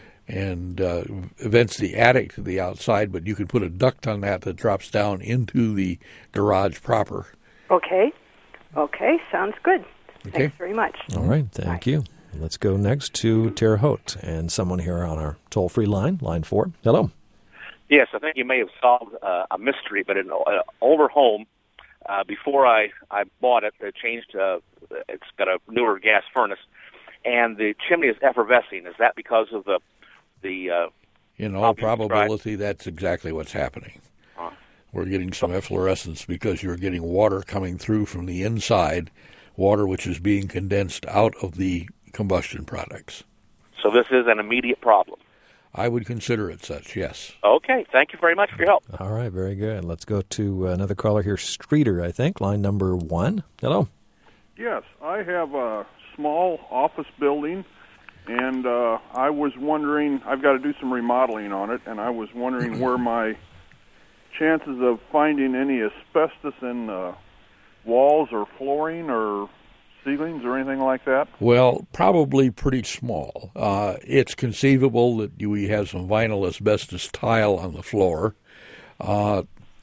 B: and uh, vents the attic to the outside, but you can put a duct on that that drops down into the garage proper.
I: Okay. Okay, sounds good.
B: Okay.
I: Thanks very much.
A: All right, thank
I: Bye.
A: you. Let's go next to Terre Haute and someone here on our toll-free line, line four. Hello.
J: Yes, I think you may have solved uh, a mystery, but in an older home, uh, before I, I bought it, they changed, uh, it's got a newer gas furnace, and the chimney is effervescing. Is that because of the... the uh,
B: in all probability, that's exactly what's happening. Huh. We're getting some efflorescence because you're getting water coming through from the inside, water which is being condensed out of the combustion products.
J: So this is an immediate problem?
B: I would consider it such, yes.
J: Okay, thank you very much for your help.
A: All right, very good. Let's go to another caller here, Streeter, I think, line number one. Hello.
K: Yes, I have a small office building, and uh, I was wondering, I've got to do some remodeling on it, and I was wondering where my chances of finding any asbestos in uh, walls or flooring or ceilings or anything like that?
B: Well, probably pretty small. Uh, it's conceivable that we have some vinyl asbestos tile on the floor. Uh,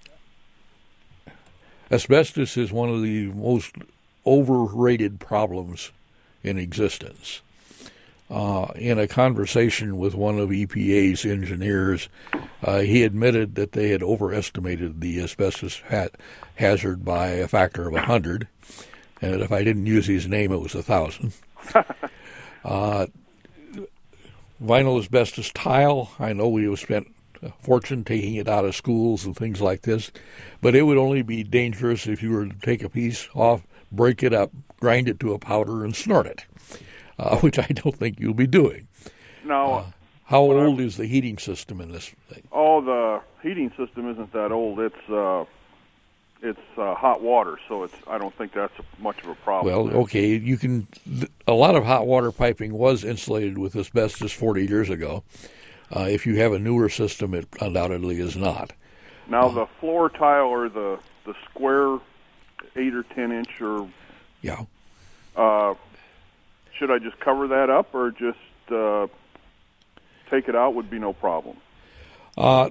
B: asbestos is one of the most overrated problems in existence. Uh, in a conversation with one of E P A's engineers, uh, he admitted that they had overestimated the asbestos ha- hazard by a factor of one hundred. And if I didn't use his name, it was a thousand. uh, vinyl asbestos tile, I know we have spent a fortune taking it out of schools and things like this, but it would only be dangerous if you were to take a piece off, break it up, grind it to a powder, and snort it, uh, which I don't think you'll be doing.
K: No.
B: Uh, how old is the heating system in this thing?
K: Oh, the heating system isn't that old. It's uh, it's uh, hot water, so it's I don't think that's a, much of a problem.
B: Well, okay, you can. A lot of hot water piping was insulated with asbestos forty years ago. Uh, if you have a newer system, it undoubtedly is not.
K: Now,
B: uh,
K: the floor tile or the the square eight or ten inch or
B: yeah,
K: uh, should I just cover that up or just uh, take it out? Would be no problem.
B: Uh,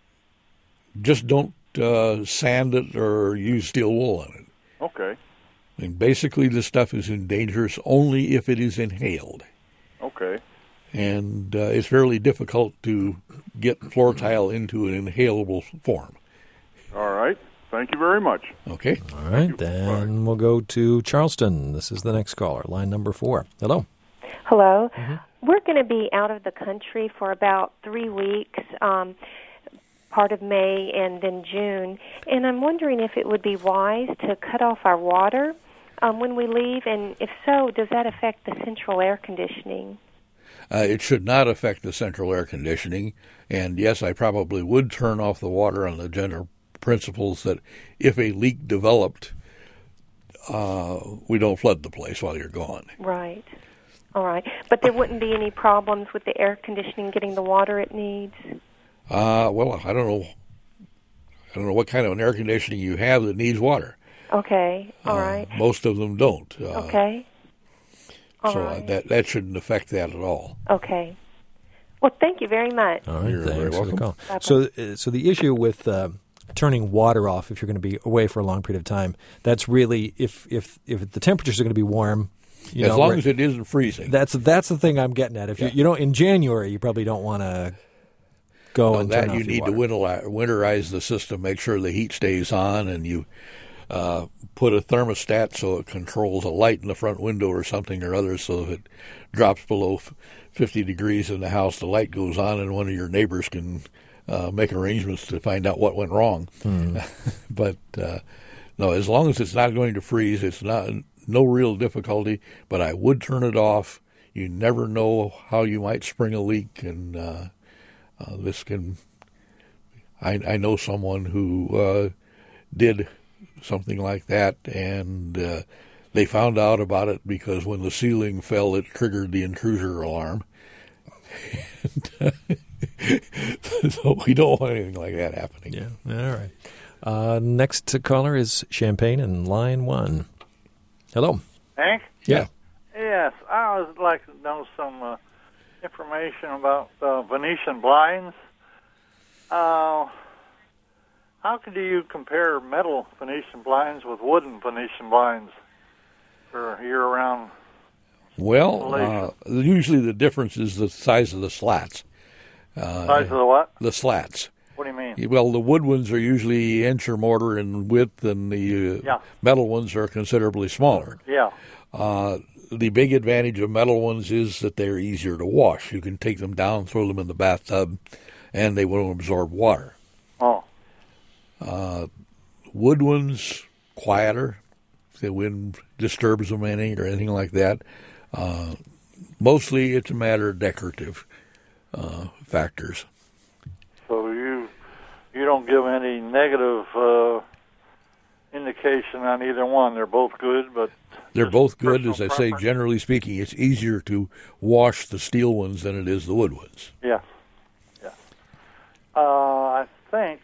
B: just don't uh, sand it or use steel wool on it.
K: Okay.
B: And basically, this stuff is dangerous only if it is inhaled.
K: Okay.
B: And uh, it's fairly difficult to get floor tile into an inhalable form.
K: All right. Thank you very much.
B: Okay.
A: All right. Then we'll go to Charleston. This is the next caller, line number four. Hello.
L: Hello. Mm-hmm. We're going to be out of the country for about three weeks, um, part of May and then June, and I'm wondering if it would be wise to cut off our water um, when we leave, and if so, does that affect the central air conditioning?
B: Uh, it should not affect the central air conditioning, and yes, I probably would turn off the water on the general principles that if a leak developed, uh, we don't flood the place while you're gone.
L: Right. All right. But there wouldn't be any problems with the air conditioning getting the water it needs?
B: Uh, well, I don't know. I don't know what kind of an air conditioning you have that needs water.
L: Okay. All
B: uh,
L: right.
B: Most of them don't. Uh,
L: okay. All
B: so
L: right.
B: uh, that that shouldn't affect that at all.
L: Okay. Well, thank you very much.
A: All right.
B: You're
A: Thanks
B: very
A: for
B: welcome.
A: the call.
L: Bye-bye.
A: So, uh, so the issue with uh, turning water off if you're going to be away for a long period of time, that's really if if if the temperatures are going to be warm. You
B: as
A: know,
B: long as it isn't freezing.
A: That's that's the thing I'm getting at. If yeah. you you know in January you probably don't want to go
B: well,
A: and
B: that
A: turn
B: you
A: off
B: need
A: your water.
B: to winterize the system, make sure the heat stays on, and you uh, put a thermostat so it controls a light in the front window or something or other. So if it drops below fifty degrees in the house, the light goes on, and one of your neighbors can uh, make arrangements to find out what went wrong.
A: Mm.
B: but uh, no, as long as it's not going to freeze, it's not. No real difficulty, but I would turn it off. You never know how you might spring a leak, and uh, uh, this can. I, I know someone who uh, did something like that, and uh, they found out about it because when the ceiling fell, it triggered the intruder alarm. and, uh, so we don't want anything like that happening.
A: Yeah. All right. Uh, next caller is Champaign in line one. Hello.
M: Hank?
B: Yeah.
M: Yes, I would like to know some uh, information about uh, Venetian blinds. Uh, how could you compare metal Venetian blinds with wooden Venetian blinds for year-round?
B: Well, uh, usually the difference is the size of the slats. Uh,
M: size of the what?
B: The slats.
M: What do you mean?
B: Well, the wood ones are usually inch or mortar in width, and the uh,
M: yeah.
B: metal ones are considerably smaller.
M: Yeah.
B: Uh, the big advantage of metal ones is that they're easier to wash. You can take them down, throw them in the bathtub, and they won't absorb water.
M: Oh.
B: Uh, wood ones, quieter. If the wind disturbs them any or anything like that. Uh, mostly it's a matter of decorative uh, factors.
M: So you you don't give any negative uh, indication on either one. They're both good, but
B: they're both good. As I
M: preference.
B: say, generally speaking, it's easier to wash the steel ones than it is the wood ones.
M: Yes, yes. Uh, I think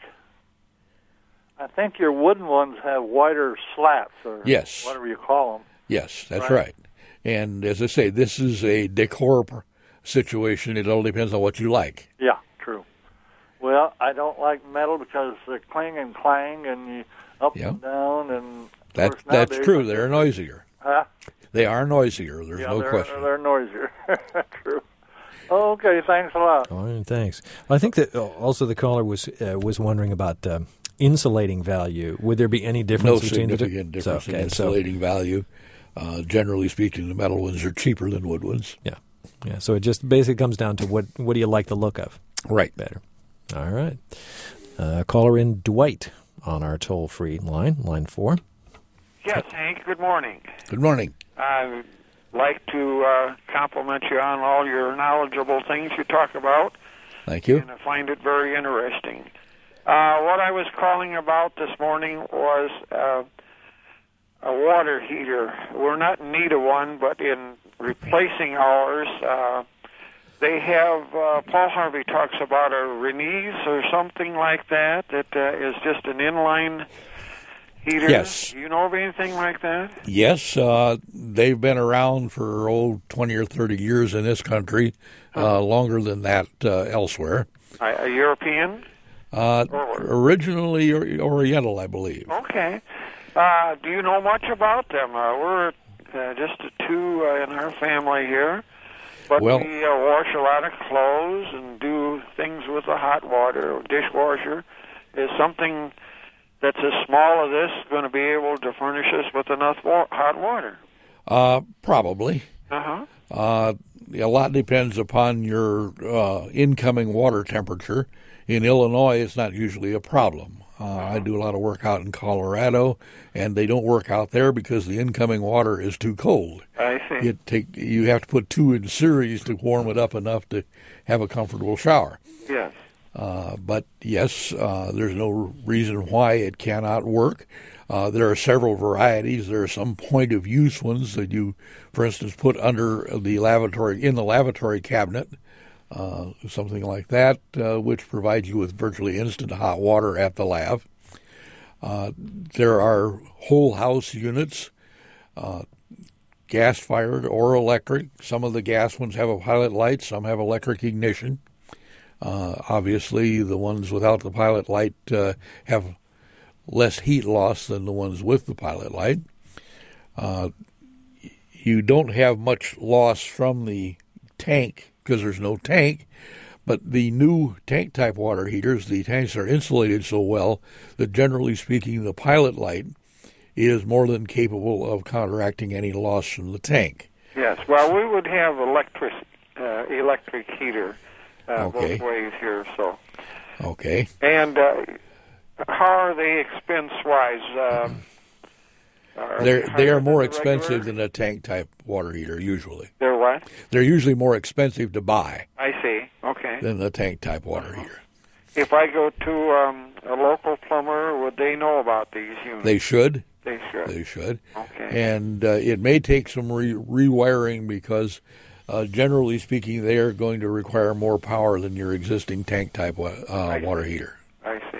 M: I think your wooden ones have wider slats, or
B: yes.
M: whatever you call them.
B: Yes, that's
M: right.
B: right. And as I say, this is a decor situation. It all depends on what you like.
M: Yeah. Well, I don't like metal because they cling and clang and you up
B: yeah.
M: and down. and
B: that, That's
M: nowadays,
B: true. They're noisier.
M: Huh?
B: They are noisier. There's
M: yeah,
B: no
M: they're,
B: question.
M: They're noisier. True. Okay, thanks a lot.
A: All right, thanks. I think that also the caller was uh, was wondering about uh, insulating value. Would there be any difference
B: no
A: between the two?
B: No significant difference
A: so, okay,
B: in insulating so, value. Uh, generally speaking, the metal ones are cheaper than wood ones.
A: Yeah. Yeah. So it just basically comes down to what, what do you like the look of?
B: Right.
A: Better. All right. Uh, caller in Dwight on our toll-free line, line four.
N: Yes, Hank, good morning.
B: Good morning.
N: I'd like to uh, compliment you on all your knowledgeable things you talk about.
B: Thank you.
N: And I find it very interesting. Uh, what I was calling about this morning was uh, a water heater. We're not in need of one, but in replacing ours, uh, they have, uh, Paul Harvey talks about a Renees or something like that, that uh, is just an inline heater.
B: Yes.
N: Do you know of anything like that?
B: Yes, uh, they've been around for, oh, twenty or thirty years in this country, uh, longer than that uh, elsewhere.
N: A, a European?
B: Uh, originally Oriental, I believe.
N: Okay. Uh, do you know much about them? Uh, we're uh, just the two uh, in our family here, but
B: well,
N: we uh, wash a lot of clothes and do things with the hot water. Dishwasher is something that's as small as this going to be able to furnish us with enough wa- hot water?
B: Uh, probably.
N: Uh-huh.
B: Uh, a lot depends upon your uh, incoming water temperature. In Illinois, it's not usually a problem. Uh, I do a lot of work out in Colorado, and they don't work out there because the incoming water is too cold.
N: I see.
B: It take you have to put two in series to warm it up enough to have a comfortable shower.
N: Yes.
B: Uh, but yes, uh, there's no reason why it cannot work. Uh, there are several varieties. There are some point of use ones that you, for instance, put under the lavatory in the lavatory cabinet. Uh, something like that, uh, which provides you with virtually instant hot water at the lav. Uh, there are whole house units, uh, gas-fired or electric. Some of the gas ones have a pilot light, some have electric ignition. Uh, obviously, the ones without the pilot light uh, have less heat loss than the ones with the pilot light. Uh, you don't have much loss from the tank because there's no tank, but the new tank-type water heaters, the tanks are insulated so well that generally speaking, the pilot light is more than capable of counteracting any loss from the tank.
N: Yes, well, we would have electric uh, electric heater uh,
B: okay.
N: both ways here, so.
B: Okay.
N: And uh, how are they expense-wise? Uh, Are
B: They're, they are more
N: the
B: expensive
N: regular?
B: than a tank-type water heater, usually.
N: They're what?
B: They're usually more expensive to buy
N: I see. Okay.
B: than the tank-type water heater.
N: If I go to um, a local plumber, would they know about these units?
B: They should.
N: They should.
B: They should.
N: Okay.
B: And uh, it may take some re- rewiring because, uh, generally speaking, they are going to require more power than your existing tank-type wa- uh, water heater.
N: I see.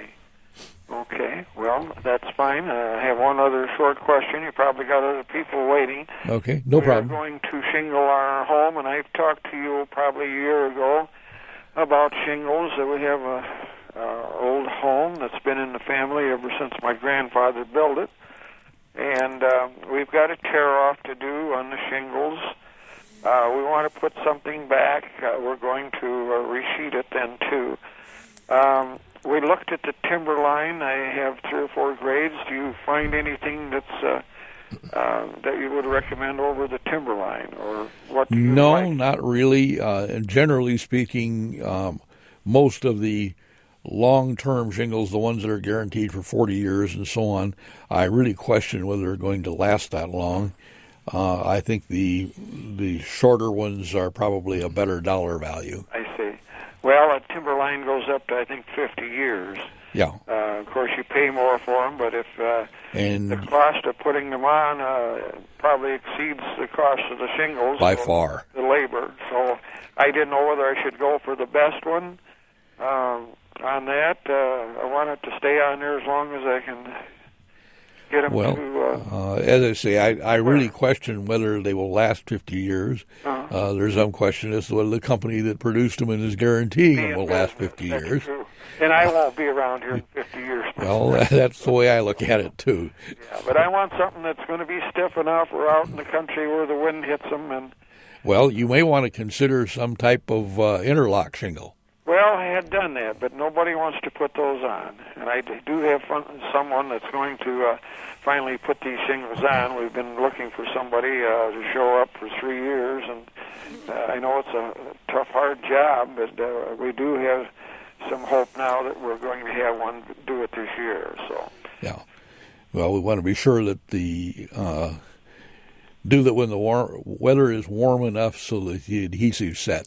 N: Okay, well, that's fine. Uh, I have one other short question. You probably got other people waiting.
B: Okay, no
N: we
B: problem.
N: We're going to shingle our home, and I've talked to you probably a year ago about shingles. That we have a uh, old home that's been in the family ever since my grandfather built it, and uh, we've got a tear-off to do on the shingles. Uh, we want to put something back. Uh, we're going to uh, resheet it then, too. Um, we looked at the timber line. I have three or four grades. Do you find anything that's uh, uh, that you would recommend over the timber line, or what do you
B: No,
N: like?
B: not really. Uh, and generally speaking, um, most of the long-term shingles, the ones that are guaranteed for forty years and so on, I really question whether they're going to last that long. Uh, I think the the shorter ones are probably a better dollar value.
N: I see. Well, a timber line goes up to, I think, fifty years.
B: Yeah.
N: Uh, of course, you pay more for them, but if uh,
B: and
N: the cost of putting them on uh, probably exceeds the cost of the shingles.
B: by
N: so
B: far.
N: The labor. So I didn't know whether I should go for the best one um, on that. Uh, I want it to stay on there as long as I can get them
B: Well,
N: to... Uh,
B: uh, as I say, I, I really question whether they will last fifty years.
N: Uh-huh.
B: Uh, there's some question as to whether the company that produced them and is guaranteeing them will last fifty
N: that's
B: years.
N: true. And I won't be around here in fifty years.
B: Well, that's the way I look at it, too.
N: Yeah, but I want something that's going to be stiff enough. We're out in the country where the wind hits them. And
B: Well, you may want to consider some type of uh, interlock shingle.
N: well, I had done that, but nobody wants to put those on. And I do have fun, someone that's going to uh, finally put these shingles on. We've been looking for somebody uh, to show up for three years, and uh, I know it's a tough, hard job, but uh, we do have some hope now that we're going to have one do it this year. So
B: Yeah. Well, we want to be sure that the uh, do that when the war- weather is warm enough so that the adhesive sets.
N: yeah.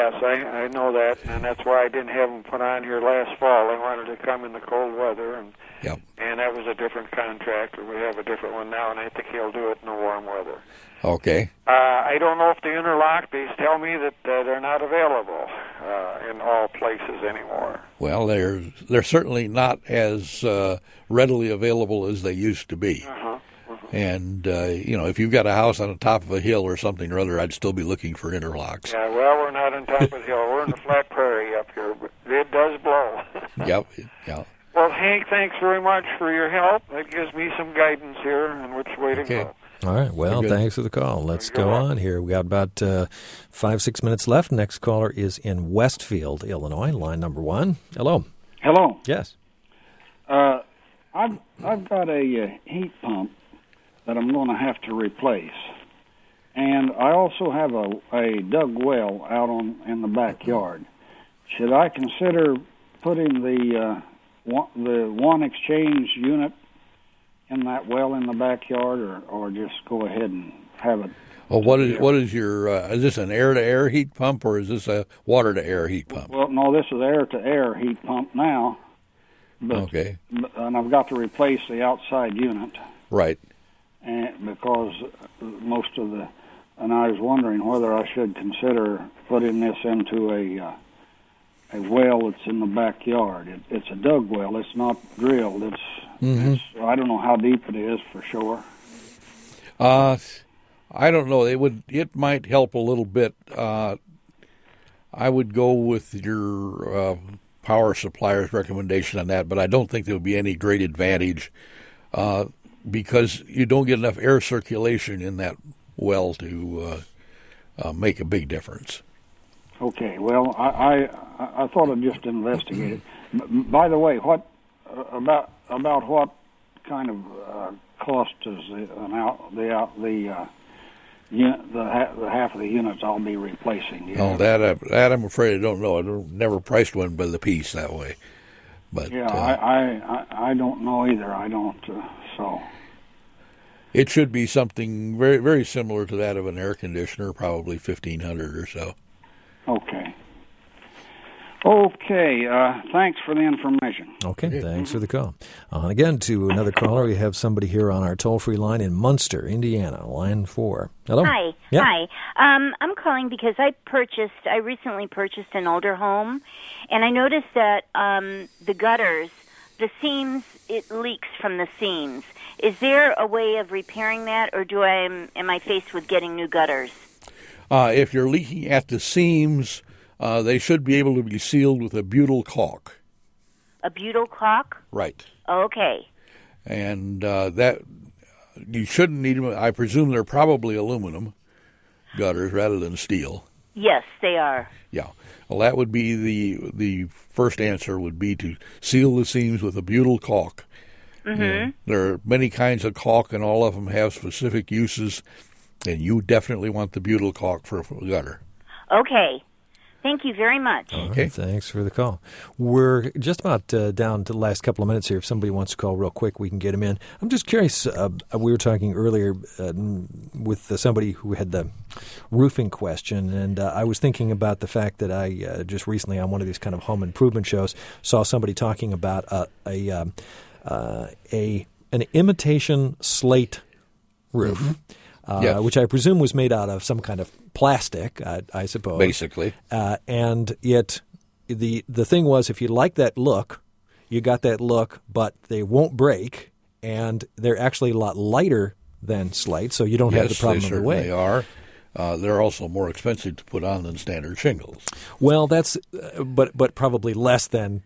N: Yes, I, I know that, and that's why I didn't have them put on here last fall. I wanted to come in the cold weather, and
B: yep.
N: and that was a different contractor. We have a different one now, and I think he'll do it in the warm weather.
B: Okay.
N: Uh, I don't know if the interlock, they tell me that uh, they're not available uh, in all places anymore.
B: Well, they're they're certainly not as uh, readily available as they used to be.
N: Uh-huh.
B: And, uh, you know, if you've got a house on the top of a hill or something or other, I'd still be looking for interlocks.
N: Yeah, well, we're not on top of the hill. We're in the flat prairie up here, but it does blow.
B: Yep, yeah.
N: Well, Hank, thanks very much for your help. That gives me some guidance here on which way to
B: Okay.
N: go.
A: All right. Well, thanks for the call. Let's go on here. We got about uh, five, six minutes left. Next caller is in Westfield, Illinois, line number one. Hello.
O: Hello.
A: Yes.
O: Uh, I've I've got a uh, heat pump that I'm going to have to replace, and I also have a a dug well out on in the backyard. Should I consider putting the uh, one, the one exchange unit in that well in the backyard, or, or just go ahead and have it?
B: Well, what is what is your uh, is this an air to air heat pump or is this a water to air heat pump?
O: Well, no, this is air to air heat pump now. But,
B: Okay.
O: but- and I've got to replace the outside unit,
B: Right.
O: and because most of the, and I was wondering whether I should consider putting this into a uh, a well that's in the backyard. It, it's a dug well. It's not drilled. It's,
B: Mhm.
O: it's I don't know how deep it is for sure.
B: Uh, I don't know. It would. It might help a little bit. Uh, I would go with your uh, power supplier's recommendation on that, but I don't think there would be any great advantage uh, because you don't get enough air circulation in that well to uh, uh, make a big difference.
O: Okay. Well, I I, I thought I'd just investigate it. B- By the way, what uh, about about what kind of uh, cost is the an out the out the uh, un- the, ha- the half of the units I'll be replacing? You
B: Oh,
O: know?
B: that uh, that I'm afraid I don't know. I don't, never priced one by the piece that way. But
O: Yeah,
B: uh,
O: I, I I I don't know either. I don't. Uh, so
B: it should be something very very similar to that of an air conditioner, probably fifteen hundred or so.
O: okay. Okay. Uh, thanks for the information.
A: Okay, thanks for the call. On again to another caller. We have somebody here on our toll-free line in Munster, Indiana, line four. Hello.
P: Hi.
A: Yeah.
P: Hi. Um, I'm calling because I purchased, I recently purchased an older home, and I noticed that um, the gutters, the seams, it leaks from the seams. Is there a way of repairing that, or do I am I faced with getting new gutters?
B: Uh, if you're leaking at the seams, uh, they should be able to be sealed with a butyl caulk.
P: A butyl caulk?
B: Right.
P: Okay.
B: And uh, that you shouldn't need them. I presume they're probably aluminum gutters rather than steel.
P: Yes, they are.
B: Yeah. Well, that would be the the first answer would be to seal the seams with a butyl caulk.
P: Mm-hmm.
B: You know, there are many kinds of caulk, and all of them have specific uses, and you definitely want the butyl caulk for a gutter.
P: Okay. Thank you very much.
A: Okay, thanks for the call. We're just about uh, down to the last couple of minutes here. If somebody wants to call real quick, we can get them in. I'm just curious. Uh, we were talking earlier uh, with uh, somebody who had the roofing question, and uh, I was thinking about the fact that I uh, just recently on one of these kind of home improvement shows saw somebody talking about uh, a um, uh, a an imitation slate roof. Mm-hmm. Uh,
B: Yes.
A: Which I presume was made out of some kind of plastic, I, I suppose.
B: Basically.
A: Uh, and it, the the thing was, if you like that look, you got that look, but they won't break, and they're actually a lot lighter than slate, so you don't
B: yes,
A: have the problem
B: they
A: of the
B: certainly
A: weight.
B: are. Uh, they're also more expensive to put on than standard shingles.
A: Well, that's, uh, but but probably less than.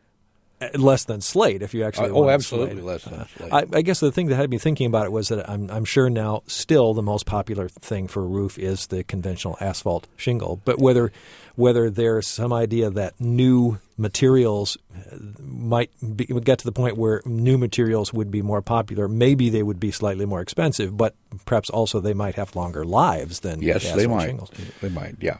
A: Less than slate, if you actually.
B: Uh, oh,
A: want
B: absolutely
A: slate.
B: less than slate.
A: I, I guess the thing that had me thinking about it was that I'm, I'm sure now still the most popular thing for a roof is the conventional asphalt shingle. But whether whether there's some idea that new materials might be, would get to the point where new materials would be more popular, maybe they would be slightly more expensive, but perhaps also they might have longer lives than
B: yes,
A: asphalt
B: they might.
A: shingles.
B: They might. Yeah.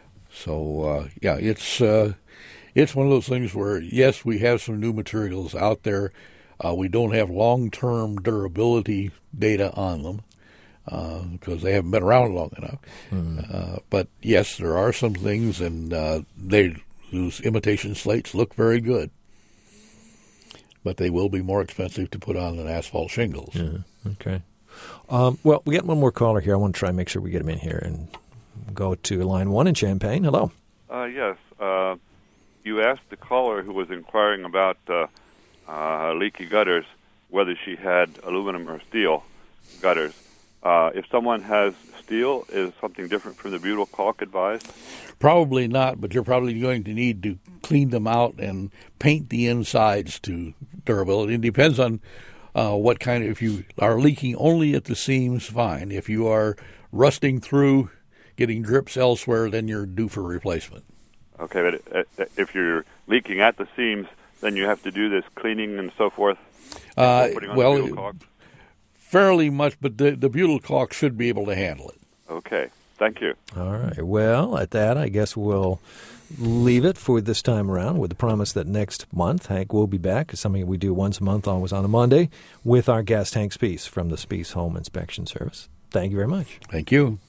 B: So uh, yeah, it's. Uh, It's one of those things where, yes, we have some new materials out there. Uh, we don't have long-term durability data on them. because uh, they haven't been around long enough. Mm. Uh, but yes, there are some things, and uh, they those imitation slates look very good. But they will be more expensive to put on than asphalt shingles.
A: Yeah, okay. Um, well, we got one more caller here. I want to try and make sure we get him in here and go to line one in Champaign. Hello.
Q: Uh, yes. Uh, you asked the caller who was inquiring about uh, uh, leaky gutters whether she had aluminum or steel gutters. Uh, if someone has steel, is something different from the butyl caulk advised?
B: Probably not, but you're probably going to need to clean them out and paint the insides to durability. It depends on uh, what kind of, if you are leaking only at the seams, fine. If you are rusting through, getting drips elsewhere, then you're due for replacement.
Q: Okay, but if you're leaking at the seams, then you have to do this cleaning and so forth?
B: Uh, well, fairly much, but the, the butyl caulk should be able to handle it.
Q: Okay, thank you.
A: All right. Well, at that, I guess we'll leave it for this time around with the promise that next month Hank will be back. It's something we do once a month, always on a Monday, with our guest Hank Spees from the Spees Home Inspection Service. Thank you very much.
B: Thank you.